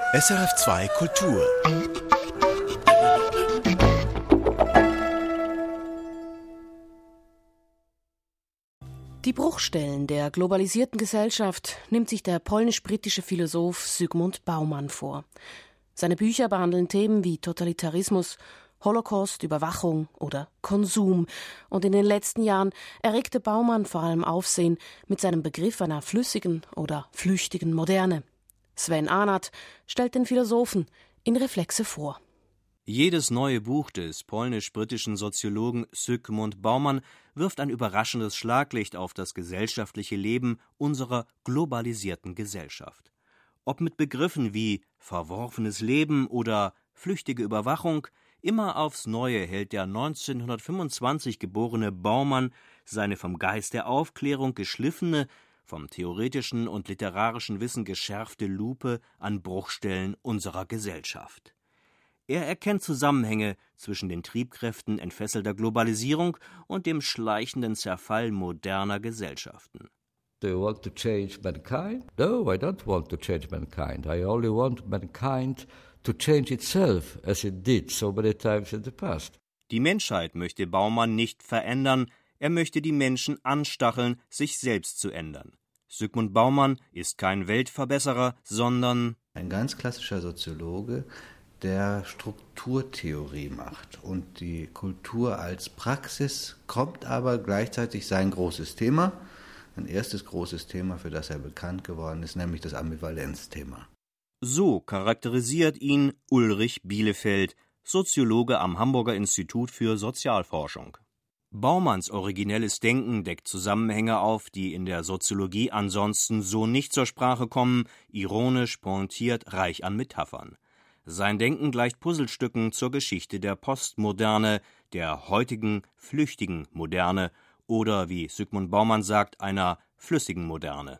SRF2 Kultur. Die Bruchstellen der globalisierten Gesellschaft nimmt sich der polnisch-britische Philosoph Zygmunt Bauman vor. Seine Bücher behandeln Themen wie Totalitarismus, Holocaust, Überwachung oder Konsum. Und in den letzten Jahren erregte Bauman vor allem Aufsehen mit seinem Begriff einer flüssigen oder flüchtigen Moderne. Sven Arnert stellt den Philosophen in Reflexe vor. Jedes neue Buch des polnisch-britischen Soziologen Zygmunt Bauman wirft ein überraschendes Schlaglicht auf das gesellschaftliche Leben unserer globalisierten Gesellschaft. Ob mit Begriffen wie verworfenes Leben oder flüchtige Überwachung, immer aufs Neue hält der 1925 geborene Bauman seine vom Geist der Aufklärung geschliffene, vom theoretischen und literarischen Wissen geschärfte Lupe an Bruchstellen unserer Gesellschaft. Er erkennt Zusammenhänge zwischen den Triebkräften entfesselter Globalisierung und dem schleichenden Zerfall moderner Gesellschaften. Do you want to change mankind? No, I don't want to change mankind. I only want mankind to change itself, as it did so many times in the past. Die Menschheit möchte Bauman nicht verändern, er möchte die Menschen anstacheln, sich selbst zu ändern. Zygmunt Bauman ist kein Weltverbesserer, sondern ein ganz klassischer Soziologe, der Strukturtheorie macht. Und die Kultur als Praxis kommt aber gleichzeitig sein großes Thema, ein erstes großes Thema, für das er bekannt geworden ist, nämlich das Ambivalenzthema. So charakterisiert ihn Ulrich Bielefeld, Soziologe am Hamburger Institut für Sozialforschung. Baumanns originelles Denken deckt Zusammenhänge auf, die in der Soziologie ansonsten so nicht zur Sprache kommen, ironisch, pointiert, reich an Metaphern. Sein Denken gleicht Puzzlestücken zur Geschichte der Postmoderne, der heutigen flüchtigen Moderne oder, wie Zygmunt Bauman sagt, einer flüssigen Moderne.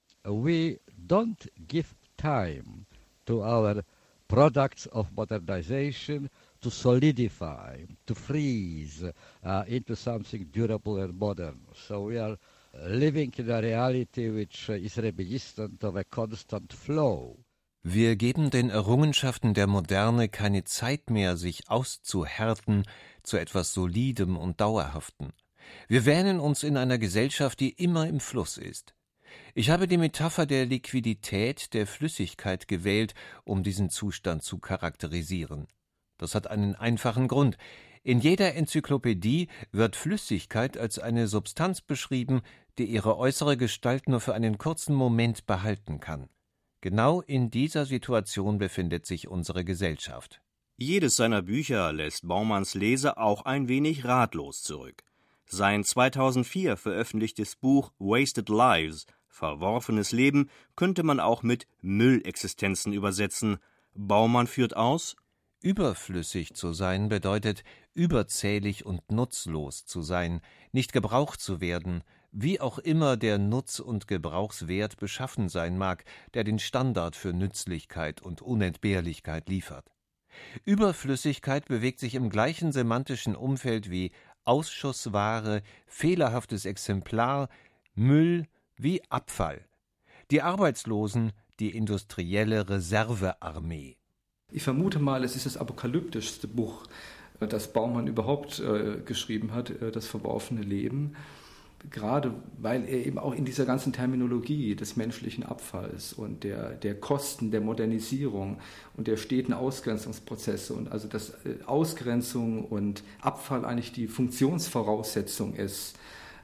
We don't give time to our products of modernization to solidify, to freeze into something durable and modern. So we are living in a reality which is reminiscent of a constant flow. Wir geben den Errungenschaften der Moderne keine Zeit mehr, sich auszuhärten zu etwas Solidem und Dauerhaften. Wir wähnen uns in einer Gesellschaft, die immer im Fluss ist. Ich habe die Metapher der Liquidität, der Flüssigkeit gewählt, um diesen Zustand zu charakterisieren. Das hat einen einfachen Grund. In jeder Enzyklopädie wird Flüssigkeit als eine Substanz beschrieben, die ihre äußere Gestalt nur für einen kurzen Moment behalten kann. Genau in dieser Situation befindet sich unsere Gesellschaft. Jedes seiner Bücher lässt Baumanns Leser auch ein wenig ratlos zurück. Sein 2004 veröffentlichtes Buch Wasted Lives, verworfenes Leben, könnte man auch mit Müllexistenzen übersetzen. Bauman führt aus: Überflüssig zu sein bedeutet, überzählig und nutzlos zu sein, nicht gebraucht zu werden, wie auch immer der Nutz- und Gebrauchswert beschaffen sein mag, der den Standard für Nützlichkeit und Unentbehrlichkeit liefert. Überflüssigkeit bewegt sich im gleichen semantischen Umfeld wie Ausschussware, fehlerhaftes Exemplar, Müll wie Abfall. Die Arbeitslosen, die industrielle Reservearmee. Ich vermute mal, es ist das apokalyptischste Buch, das Bauman überhaupt geschrieben hat, das verworfene Leben. Gerade weil er eben auch in dieser ganzen Terminologie des menschlichen Abfalls und der Kosten der Modernisierung und der steten Ausgrenzungsprozesse und also dass Ausgrenzung und Abfall eigentlich die Funktionsvoraussetzung ist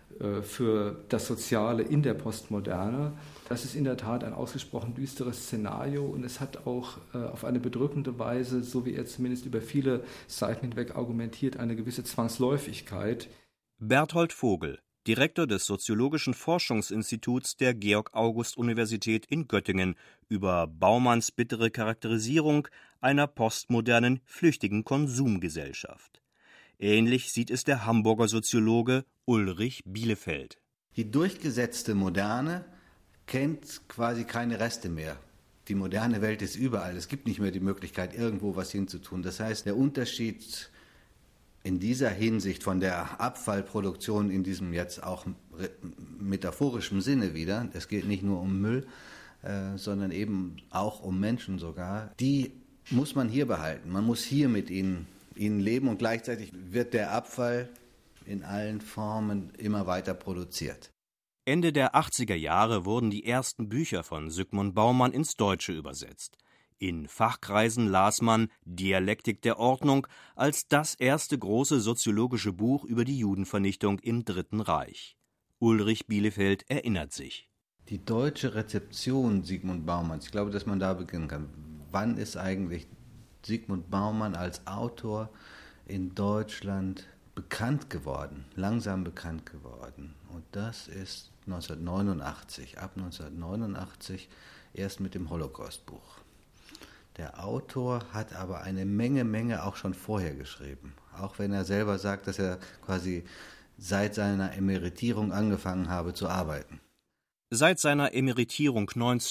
für das Soziale in der Postmoderne. Das ist in der Tat ein ausgesprochen düsteres Szenario und es hat auch auf eine bedrückende Weise, so wie er zumindest über viele Seiten hinweg argumentiert, eine gewisse Zwangsläufigkeit. Berthold Vogel, Direktor des Soziologischen Forschungsinstituts der Georg-August-Universität in Göttingen, über Baumanns bittere Charakterisierung einer postmodernen, flüchtigen Konsumgesellschaft. Ähnlich sieht es der Hamburger Soziologe Ulrich Bielefeld. Die durchgesetzte Moderne kennt quasi keine Reste mehr. Die moderne Welt ist überall. Es gibt nicht mehr die Möglichkeit, irgendwo was hinzutun. Das heißt, der Unterschied in dieser Hinsicht von der Abfallproduktion in diesem jetzt auch metaphorischen Sinne wieder, es geht nicht nur um Müll, sondern eben auch um Menschen sogar, die muss man hier behalten. Man muss hier mit ihnen leben und gleichzeitig wird der Abfall in allen Formen immer weiter produziert. Ende der 80er Jahre wurden die ersten Bücher von Zygmunt Baumann ins Deutsche übersetzt. In Fachkreisen las man Dialektik der Ordnung als das erste große soziologische Buch über die Judenvernichtung im Dritten Reich. Ulrich Bielefeld erinnert sich. Die deutsche Rezeption Zygmunt Baumanns, ich glaube, dass man da beginnen kann. Wann ist eigentlich Zygmunt Baumann als Autor in Deutschland bekannt geworden, langsam bekannt geworden? Und das ist 1989, ab 1989 erst mit dem Holocaust-Buch. Der Autor hat aber eine Menge auch schon vorher geschrieben, auch wenn er selber sagt, dass er quasi seit seiner Emeritierung angefangen habe zu arbeiten. Seit seiner Emeritierung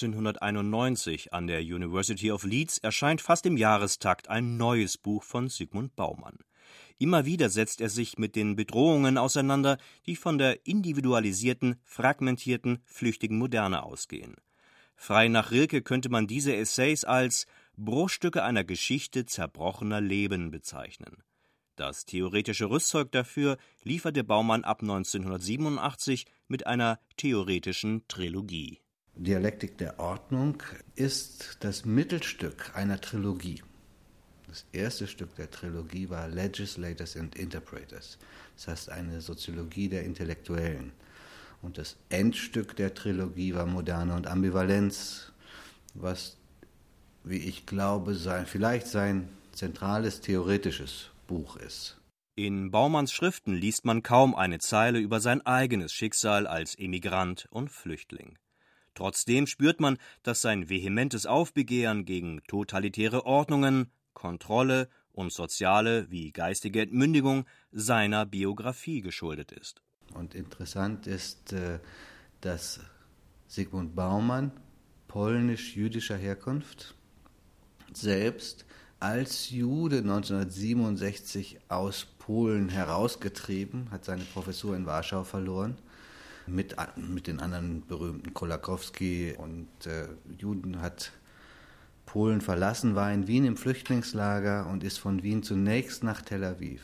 1991 an der University of Leeds erscheint fast im Jahrestakt ein neues Buch von Zygmunt Baumann. Immer wieder setzt er sich mit den Bedrohungen auseinander, die von der individualisierten, fragmentierten, flüchtigen Moderne ausgehen. Frei nach Rilke könnte man diese Essays als Bruchstücke einer Geschichte zerbrochener Leben bezeichnen. Das theoretische Rüstzeug dafür lieferte Baumann ab 1987 mit einer theoretischen Trilogie. Dialektik der Ordnung ist das Mittelstück einer Trilogie. Das erste Stück der Trilogie war Legislators and Interpreters, das heißt eine Soziologie der Intellektuellen. Und das Endstück der Trilogie war Moderne und Ambivalenz, was, wie ich glaube, vielleicht sein zentrales theoretisches Buch ist. In Baumanns Schriften liest man kaum eine Zeile über sein eigenes Schicksal als Emigrant und Flüchtling. Trotzdem spürt man, dass sein vehementes Aufbegehren gegen totalitäre Ordnungen, Kontrolle und soziale wie geistige Entmündigung seiner Biografie geschuldet ist. Und interessant ist, dass Zygmunt Baumann, polnisch-jüdischer Herkunft, selbst als Jude 1967 aus Polen herausgetrieben, hat seine Professur in Warschau verloren, mit den anderen berühmten Kolakowski und Juden, hat Polen verlassen, war in Wien im Flüchtlingslager und ist von Wien zunächst nach Tel Aviv,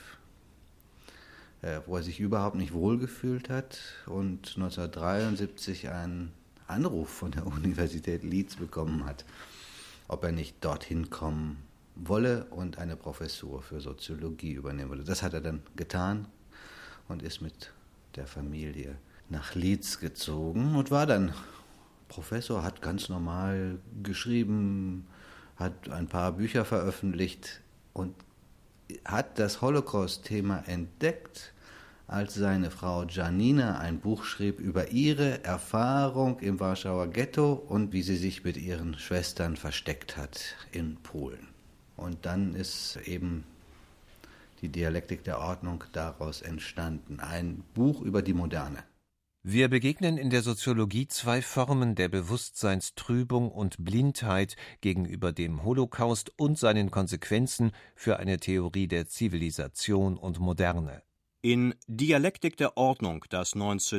wo er sich überhaupt nicht wohlgefühlt hat und 1973 einen Anruf von der Universität Leeds bekommen hat, ob er nicht dorthin kommen wolle und eine Professur für Soziologie übernehmen würde. Das hat er dann getan und ist mit der Familie nach Leeds gezogen und war dann Professor, hat ganz normal geschrieben, hat ein paar Bücher veröffentlicht und hat das Holocaust-Thema entdeckt, als seine Frau Janina ein Buch schrieb über ihre Erfahrung im Warschauer Ghetto und wie sie sich mit ihren Schwestern versteckt hat in Polen. Und dann ist eben die Dialektik der Ordnung daraus entstanden, ein Buch über die Moderne. Wir begegnen in der Soziologie zwei Formen der Bewusstseinstrübung und Blindheit gegenüber dem Holocaust und seinen Konsequenzen für eine Theorie der Zivilisation und Moderne. In Dialektik der Ordnung, das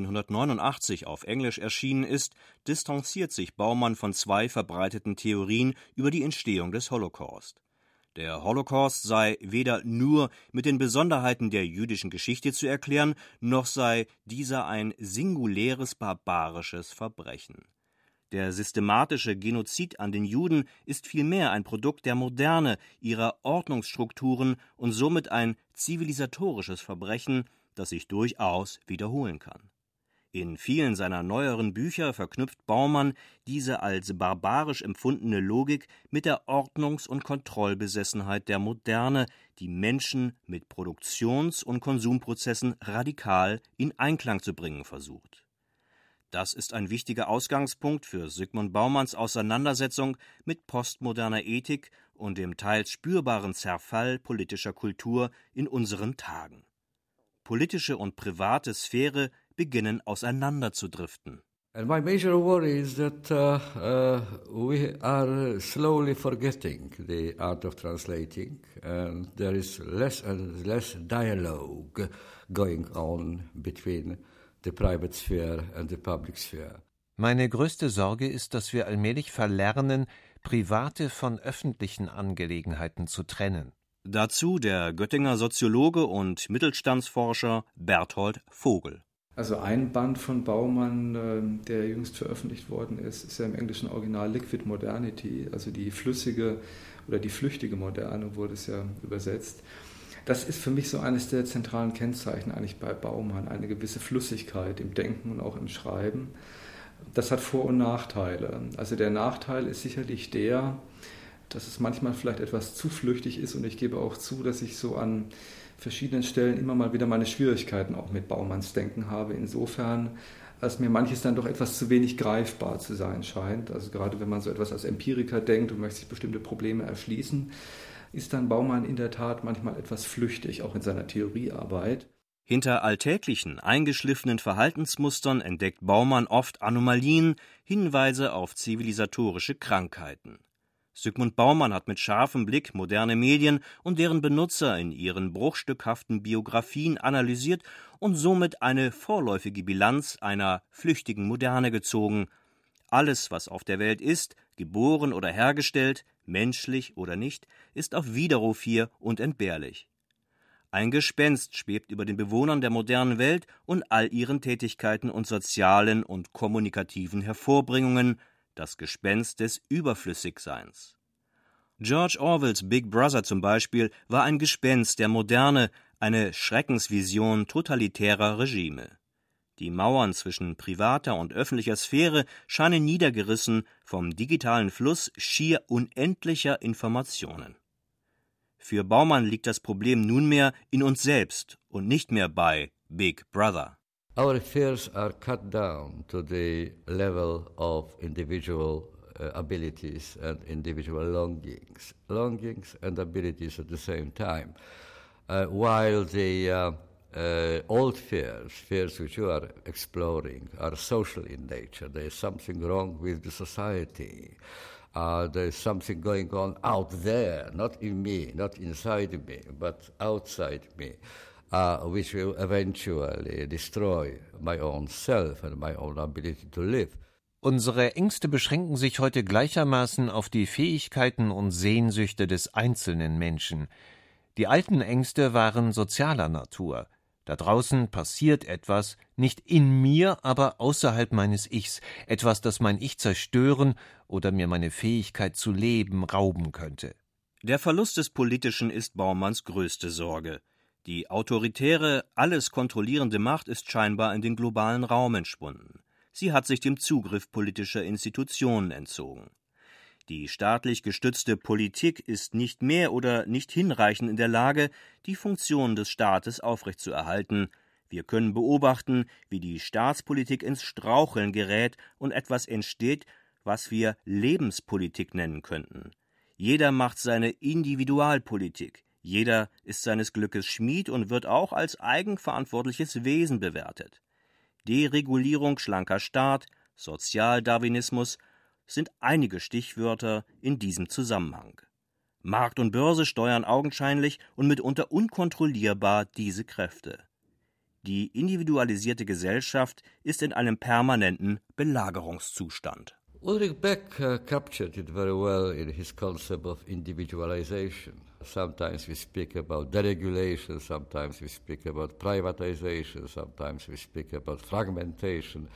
1989 auf Englisch erschienen ist, distanziert sich Baumann von zwei verbreiteten Theorien über die Entstehung des Holocaust. Der Holocaust sei weder nur mit den Besonderheiten der jüdischen Geschichte zu erklären, noch sei dieser ein singuläres barbarisches Verbrechen. Der systematische Genozid an den Juden ist vielmehr ein Produkt der Moderne, ihrer Ordnungsstrukturen und somit ein zivilisatorisches Verbrechen, das sich durchaus wiederholen kann. In vielen seiner neueren Bücher verknüpft Baumann diese als barbarisch empfundene Logik mit der Ordnungs- und Kontrollbesessenheit der Moderne, die Menschen mit Produktions- und Konsumprozessen radikal in Einklang zu bringen versucht. Das ist ein wichtiger Ausgangspunkt für Zygmunt Baumanns Auseinandersetzung mit postmoderner Ethik und dem teils spürbaren Zerfall politischer Kultur in unseren Tagen. Politische und private Sphäre beginnen auseinanderzudriften. And my major worry is that we are slowly forgetting the art of translating, and there is less and less dialogue going on between the private sphere and the public sphere. Meine größte Sorge ist, dass wir allmählich verlernen, private von öffentlichen Angelegenheiten zu trennen. Dazu der Göttinger Soziologe und Mittelstandsforscher Berthold Vogel. Also ein Band von Baumann, der jüngst veröffentlicht worden ist ja im englischen Original Liquid Modernity, also die flüssige oder die flüchtige Moderne wurde es ja übersetzt. Das ist für mich so eines der zentralen Kennzeichen eigentlich bei Baumann, eine gewisse Flüssigkeit im Denken und auch im Schreiben. Das hat Vor- und Nachteile. Also der Nachteil ist sicherlich der, dass es manchmal vielleicht etwas zu flüchtig ist und ich gebe auch zu, dass ich so an verschiedenen Stellen immer mal wieder meine Schwierigkeiten auch mit Baumanns Denken habe. Insofern, als mir manches dann doch etwas zu wenig greifbar zu sein scheint. Also gerade wenn man so etwas als Empiriker denkt und möchte sich bestimmte Probleme erschließen, ist dann Baumann in der Tat manchmal etwas flüchtig, auch in seiner Theoriearbeit. Hinter alltäglichen, eingeschliffenen Verhaltensmustern entdeckt Baumann oft Anomalien, Hinweise auf zivilisatorische Krankheiten. Zygmunt Baumann hat mit scharfem Blick moderne Medien und deren Benutzer in ihren bruchstückhaften Biografien analysiert und somit eine vorläufige Bilanz einer flüchtigen Moderne gezogen. Alles, was auf der Welt ist, geboren oder hergestellt, menschlich oder nicht, ist auf Widerruf hier und entbehrlich. Ein Gespenst schwebt über den Bewohnern der modernen Welt und all ihren Tätigkeiten und sozialen und kommunikativen Hervorbringungen, das Gespenst des Überflüssigseins. George Orwells Big Brother zum Beispiel war ein Gespenst der Moderne, eine Schreckensvision totalitärer Regime. Die Mauern zwischen privater und öffentlicher Sphäre scheinen niedergerissen vom digitalen Fluss schier unendlicher Informationen. Für Baumann liegt das Problem nunmehr in uns selbst und nicht mehr bei Big Brother. Our fears are cut down to the level of individual abilities and individual longings and abilities at the same time, while the old fears which you are exploring, are social in nature. There is something wrong with the society. There is something going on out there, not in me, not inside me, but outside me, which will eventually destroy my own self and my own ability to live. Unsere Ängste beschränken sich heute gleichermaßen auf die Fähigkeiten und Sehnsüchte des einzelnen Menschen. Die alten Ängste waren sozialer Natur. Da draußen passiert etwas, nicht in mir, aber außerhalb meines Ichs, etwas, das mein Ich zerstören oder mir meine Fähigkeit zu leben rauben könnte. Der Verlust des Politischen ist Baumanns größte Sorge. Die autoritäre, alles kontrollierende Macht ist scheinbar in den globalen Raum entschwunden. Sie hat sich dem Zugriff politischer Institutionen entzogen. Die staatlich gestützte Politik ist nicht mehr oder nicht hinreichend in der Lage, die Funktionen des Staates aufrechtzuerhalten. Wir können beobachten, wie die Staatspolitik ins Straucheln gerät und etwas entsteht, was wir Lebenspolitik nennen könnten. Jeder macht seine Individualpolitik. Jeder ist seines Glückes Schmied und wird auch als eigenverantwortliches Wesen bewertet. Deregulierung, schlanker Staat, Sozialdarwinismus sind einige Stichwörter in diesem Zusammenhang. Markt und Börse steuern augenscheinlich und mitunter unkontrollierbar diese Kräfte. Die individualisierte Gesellschaft ist in einem permanenten Belagerungszustand. Ulrich Beck captured it very well in his concept of individualization. Sometimes we speak about deregulation, sometimes we speak about privatization, sometimes we speak about fragmentation,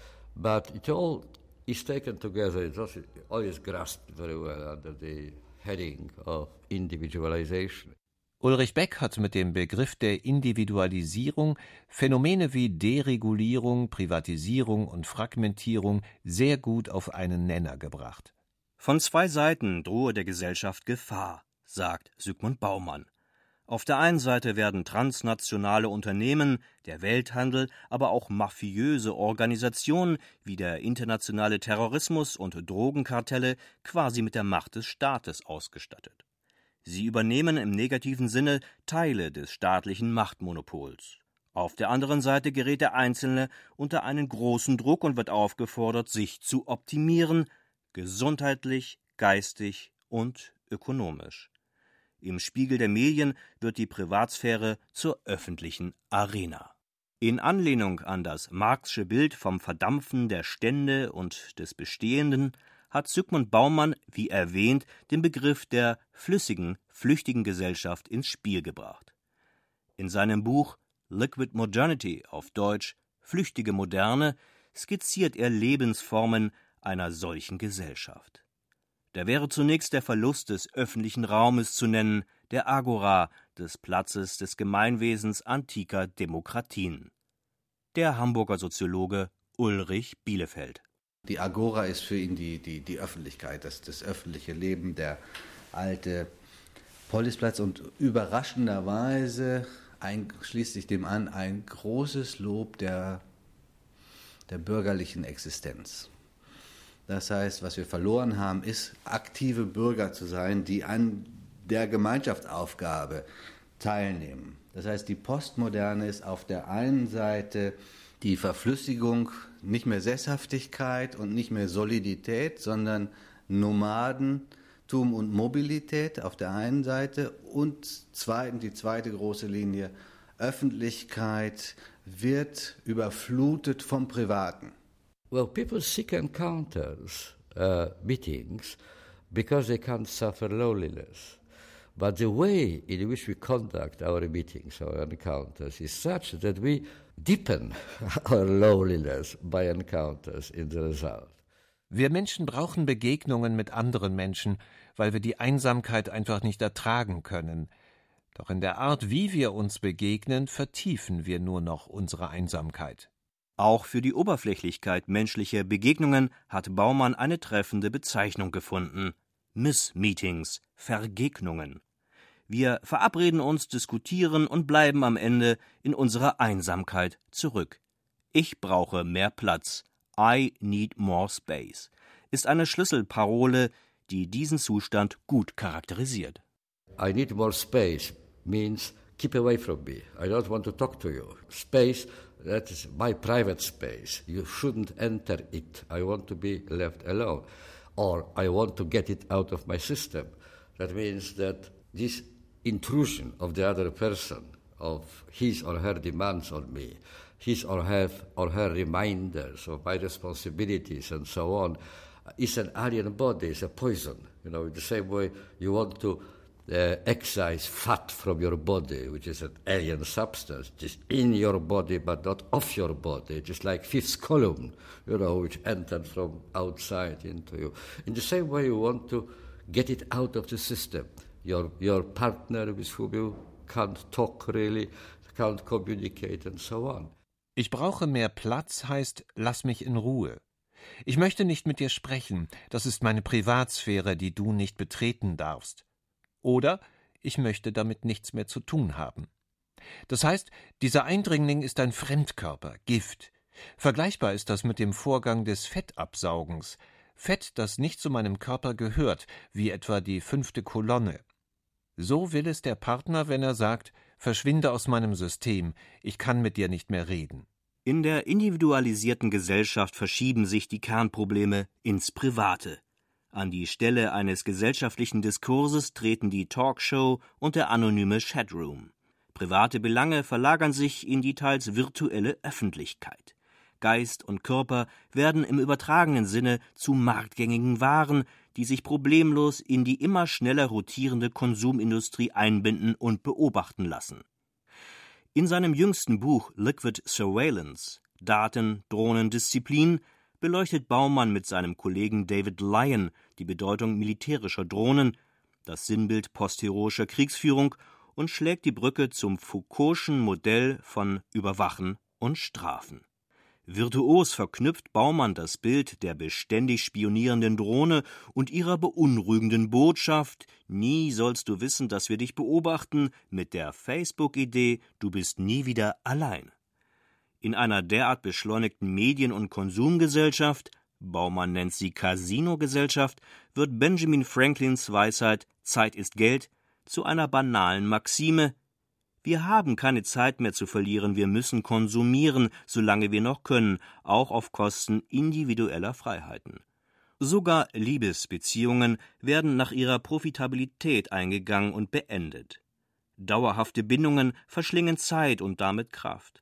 but it all is taken together, it's also always grasped very well under the heading of individualization. Ulrich Beck hat mit dem Begriff der Individualisierung Phänomene wie Deregulierung, Privatisierung und Fragmentierung sehr gut auf einen Nenner gebracht. Von zwei Seiten drohe der Gesellschaft Gefahr, sagt Zygmunt Baumann. Auf der einen Seite werden transnationale Unternehmen, der Welthandel, aber auch mafiöse Organisationen wie der internationale Terrorismus und Drogenkartelle quasi mit der Macht des Staates ausgestattet. Sie übernehmen im negativen Sinne Teile des staatlichen Machtmonopols. Auf der anderen Seite gerät der Einzelne unter einen großen Druck und wird aufgefordert, sich zu optimieren, gesundheitlich, geistig und ökonomisch. Im Spiegel der Medien wird die Privatsphäre zur öffentlichen Arena. In Anlehnung an das Marxsche Bild vom Verdampfen der Stände und des Bestehenden hat Zygmunt Baumann, wie erwähnt, den Begriff der flüssigen, flüchtigen Gesellschaft ins Spiel gebracht. In seinem Buch Liquid Modernity, auf Deutsch Flüchtige Moderne, skizziert er Lebensformen einer solchen Gesellschaft. Da wäre zunächst der Verlust des öffentlichen Raumes zu nennen, der Agora, des Platzes des Gemeinwesens antiker Demokratien. Der Hamburger Soziologe Ulrich Bielefeld. Die Agora ist für ihn die Öffentlichkeit, das öffentliche Leben, der alte Polisplatz und überraschenderweise schließt sich dem an ein großes Lob der bürgerlichen Existenz. Das heißt, was wir verloren haben, ist, aktive Bürger zu sein, die an der Gemeinschaftsaufgabe teilnehmen. Das heißt, die Postmoderne ist auf der einen Seite die Verflüssigung, nicht mehr Sesshaftigkeit und nicht mehr Solidität, sondern Nomadentum und Mobilität auf der einen Seite und die zweite große Linie, Öffentlichkeit wird überflutet vom Privaten. Well, people seek encounters, meetings, because they can't suffer loneliness. But the way in which we conduct our meetings, our encounters, is such that we deepen our loneliness by encounters in the result. Wir Menschen brauchen Begegnungen mit anderen Menschen, weil wir die Einsamkeit einfach nicht ertragen können. Doch in der Art, wie wir uns begegnen, vertiefen wir nur noch unsere Einsamkeit. Auch für die Oberflächlichkeit menschlicher Begegnungen hat Baumann eine treffende Bezeichnung gefunden: Missmeetings, Vergegnungen. Wir verabreden uns, diskutieren und bleiben am Ende in unserer Einsamkeit zurück. Ich brauche mehr Platz. I need more space ist eine Schlüsselparole, die diesen Zustand gut charakterisiert. I need more space means keep away from me. I don't want to talk to you. Space, that is my private space. You shouldn't enter it. I want to be left alone. Or I want to get it out of my system. That means that this intrusion of the other person, of his or her demands on me, his or her reminders of my responsibilities and so on, is an alien body, is a poison. You know, in the same way you want to excise fat from your body, which is an alien substance, just in your body but not off your body, just like fifth column, you know, which entered from outside into you. In the same way you want to get it out of the system. Your partner with whom you can't talk really, can't communicate and so on. Ich brauche mehr Platz heißt, lass mich in Ruhe. Ich möchte nicht mit dir sprechen, das ist meine Privatsphäre, die du nicht betreten darfst. Oder ich möchte damit nichts mehr zu tun haben. Das heißt, dieser Eindringling ist ein Fremdkörper, Gift. Vergleichbar ist das mit dem Vorgang des Fettabsaugens. Fett, das nicht zu meinem Körper gehört, wie etwa die 5. Kolonne. So will es der Partner, wenn er sagt, verschwinde aus meinem System, ich kann mit dir nicht mehr reden. In der individualisierten Gesellschaft verschieben sich die Kernprobleme ins Private. An die Stelle eines gesellschaftlichen Diskurses treten die Talkshow und der anonyme Chatroom. Private Belange verlagern sich in die teils virtuelle Öffentlichkeit. Geist und Körper werden im übertragenen Sinne zu marktgängigen Waren, die sich problemlos in die immer schneller rotierende Konsumindustrie einbinden und beobachten lassen. In seinem jüngsten Buch Liquid Surveillance – Daten, Drohnen, Disziplin beleuchtet Baumann mit seinem Kollegen David Lyon die Bedeutung militärischer Drohnen, das Sinnbild postheroischer Kriegsführung und schlägt die Brücke zum Foucault'schen Modell von Überwachen und Strafen. Virtuos verknüpft Baumann das Bild der beständig spionierenden Drohne und ihrer beunruhigenden Botschaft: Nie sollst du wissen, dass wir dich beobachten, mit der Facebook-Idee, du bist nie wieder allein. In einer derart beschleunigten Medien- und Konsumgesellschaft, Baumann nennt sie Casino-Gesellschaft, wird Benjamin Franklins Weisheit »Zeit ist Geld« zu einer banalen Maxime: Wir haben keine Zeit mehr zu verlieren, wir müssen konsumieren, solange wir noch können, auch auf Kosten individueller Freiheiten. Sogar Liebesbeziehungen werden nach ihrer Profitabilität eingegangen und beendet. Dauerhafte Bindungen verschlingen Zeit und damit Kraft.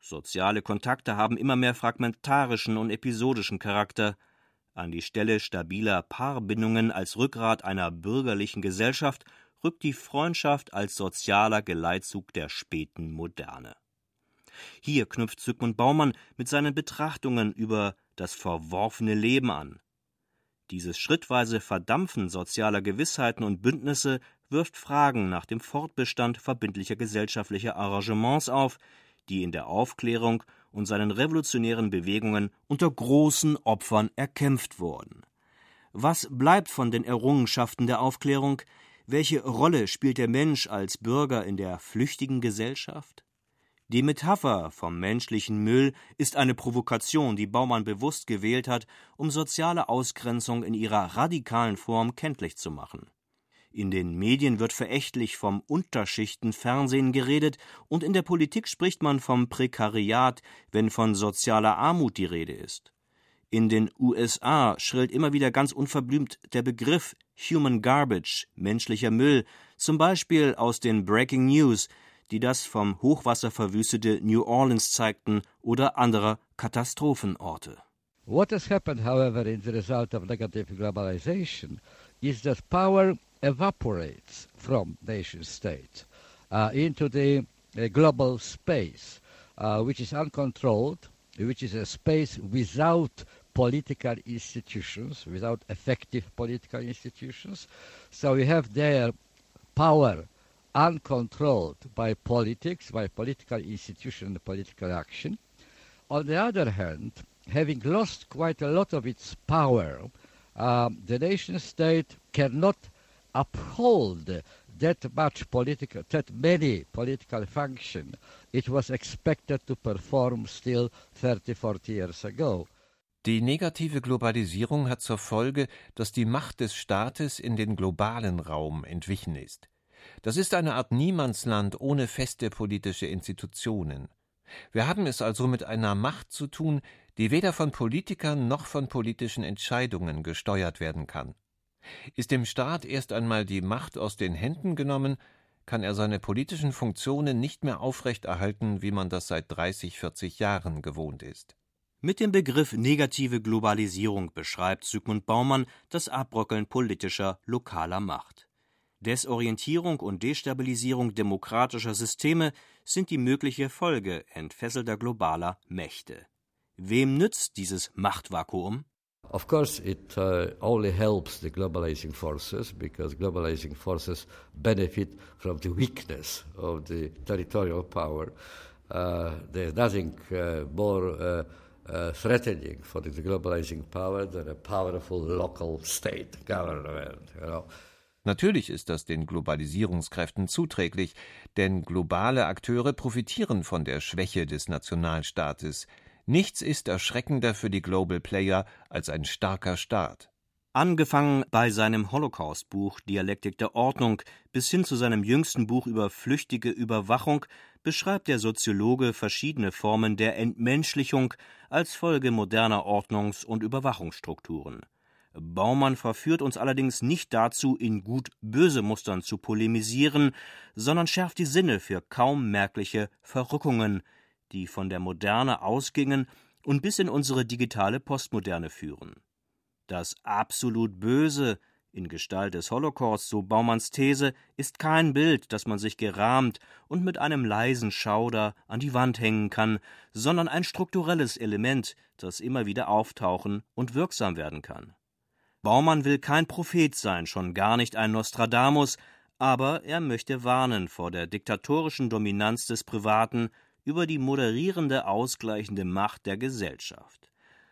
Soziale Kontakte haben immer mehr fragmentarischen und episodischen Charakter. An die Stelle stabiler Paarbindungen als Rückgrat einer bürgerlichen Gesellschaft rückt die Freundschaft als sozialer Geleitzug der späten Moderne. Hier knüpft Zygmunt Baumann mit seinen Betrachtungen über das verworfene Leben an. Dieses schrittweise Verdampfen sozialer Gewissheiten und Bündnisse wirft Fragen nach dem Fortbestand verbindlicher gesellschaftlicher Arrangements auf, die in der Aufklärung und seinen revolutionären Bewegungen unter großen Opfern erkämpft wurden. Was bleibt von den Errungenschaften der Aufklärung? Welche Rolle spielt der Mensch als Bürger in der flüchtigen Gesellschaft? Die Metapher vom menschlichen Müll ist eine Provokation, die Baumann bewusst gewählt hat, um soziale Ausgrenzung in ihrer radikalen Form kenntlich zu machen. In den Medien wird verächtlich vom Unterschichtenfernsehen geredet und in der Politik spricht man vom Prekariat, wenn von sozialer Armut die Rede ist. In den USA schrillt immer wieder ganz unverblümt der Begriff Human Garbage, menschlicher Müll, zum Beispiel aus den Breaking News, die das vom Hochwasser verwüstete New Orleans zeigten oder anderer Katastrophenorte. What has happened, however, in the result of negative globalization is that power evaporates from nation state into the global space, which is uncontrolled, which is a space without political institutions, without effective political institutions. So we have there power uncontrolled by politics, by political institution and political action. On the other hand, having lost quite a lot of its power, the nation state cannot uphold that many political function it was expected to perform still 30, 40 years ago. Die negative Globalisierung hat zur Folge, dass die Macht des Staates in den globalen Raum entwichen ist. Das ist eine Art Niemandsland ohne feste politische Institutionen. Wir haben es also mit einer Macht zu tun, die weder von Politikern noch von politischen Entscheidungen gesteuert werden kann. Ist dem Staat erst einmal die Macht aus den Händen genommen, kann er seine politischen Funktionen nicht mehr aufrechterhalten, wie man das seit 30, 40 Jahren gewohnt ist. Mit dem Begriff negative Globalisierung beschreibt Zygmunt Baumann das Abbröckeln politischer, lokaler Macht. Desorientierung und Destabilisierung demokratischer Systeme sind die mögliche Folge entfesselter globaler Mächte. Wem nützt dieses Machtvakuum? Of course, it only helps the globalizing forces, because globalizing forces benefit from the weakness of the territorial power. There's nothing more threatening for the globalizing power than a powerful local state government, you know. Natürlich ist das den Globalisierungskräften zuträglich, denn globale Akteure profitieren von der Schwäche des Nationalstaates. Nichts ist erschreckender für die Global Player als ein starker Staat. Angefangen bei seinem Holocaust-Buch Dialektik der Ordnung bis hin zu seinem jüngsten Buch über flüchtige Überwachung beschreibt der Soziologe verschiedene Formen der Entmenschlichung als Folge moderner Ordnungs- und Überwachungsstrukturen. Baumann verführt uns allerdings nicht dazu, in gut-böse Mustern zu polemisieren, sondern schärft die Sinne für kaum merkliche Verrückungen, die von der Moderne ausgingen und bis in unsere digitale Postmoderne führen. Das absolut Böse in Gestalt des Holocaust, so Baumanns These, ist kein Bild, das man sich gerahmt und mit einem leisen Schauder an die Wand hängen kann, sondern ein strukturelles Element, das immer wieder auftauchen und wirksam werden kann. Baumann will kein Prophet sein, schon gar nicht ein Nostradamus, aber er möchte warnen vor der diktatorischen Dominanz des Privaten über die moderierende, ausgleichende Macht der Gesellschaft.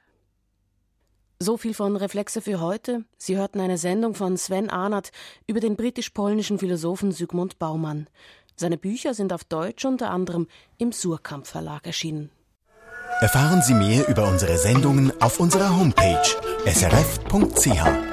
So viel von Reflexe für heute. Sie hörten eine Sendung von Sven Arnert über den britisch-polnischen Philosophen Zygmunt Baumann. Seine Bücher sind auf Deutsch unter anderem im Suhrkamp Verlag erschienen. Erfahren Sie mehr über unsere Sendungen auf unserer Homepage srf.ch.